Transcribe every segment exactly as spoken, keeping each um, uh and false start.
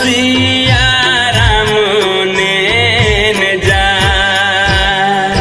सिया राम नेन जाय।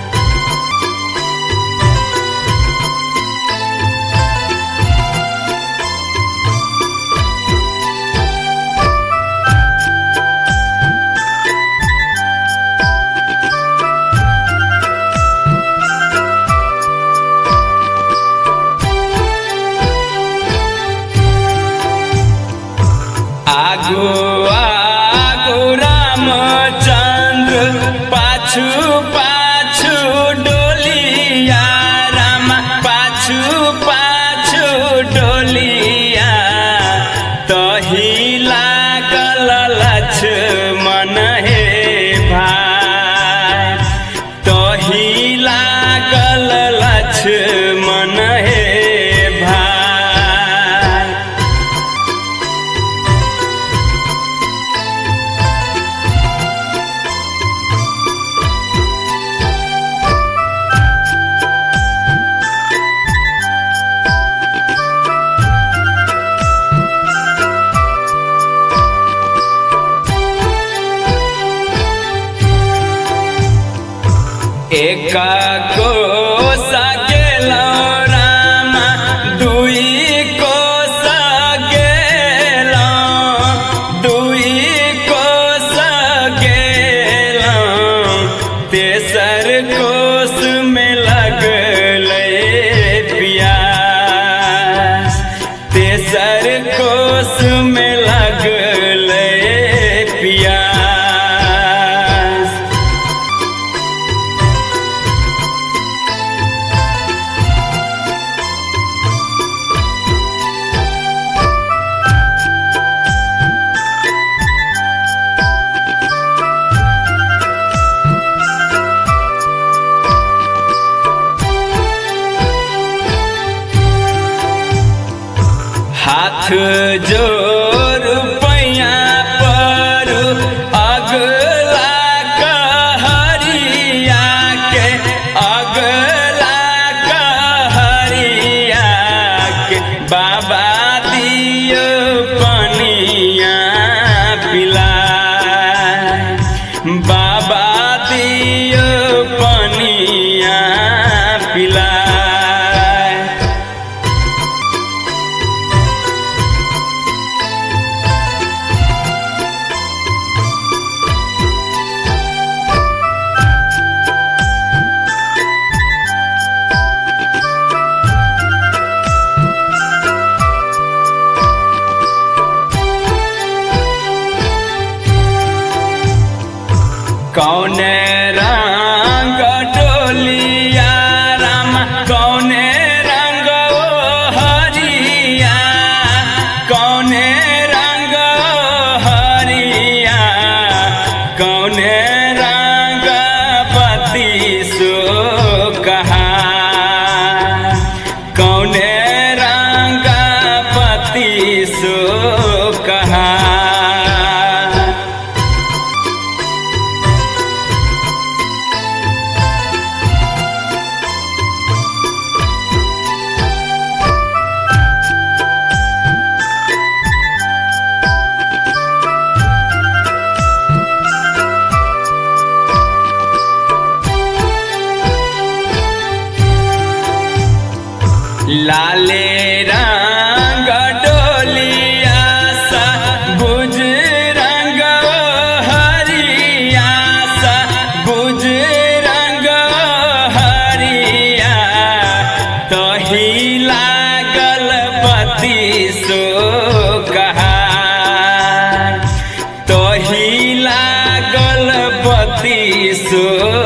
आगो आगो रामचंद्र पाछू पाछू डोलिया राम पाछू पाछू डोलिया तही लागल लक्ष्मण हे भाई तही लागल लक्ष्मण हे एक कोस गेलौ राम दुई कोस गेलौ दुई कोस गेलौ तेसर कोस में लगलै पियास तेसर कोस में लगलै पियास। हाथ जोर पैया पर अगला कहरिया के अगला कहरिया के बाबा दियो पनिया पिलाय बाबा दियो पनिया पिलाय। कौने रंग डोलिया राम कौने रंग हरिया कौने रंग हरिया कौने रंग पति सो कहा कौने रंग पति सो कहा। लाले रंग डोलिया सा बुझ रंग हरिया सा बुझ रंग हरिया तही लागल पति सो कहा तही लागल पति सो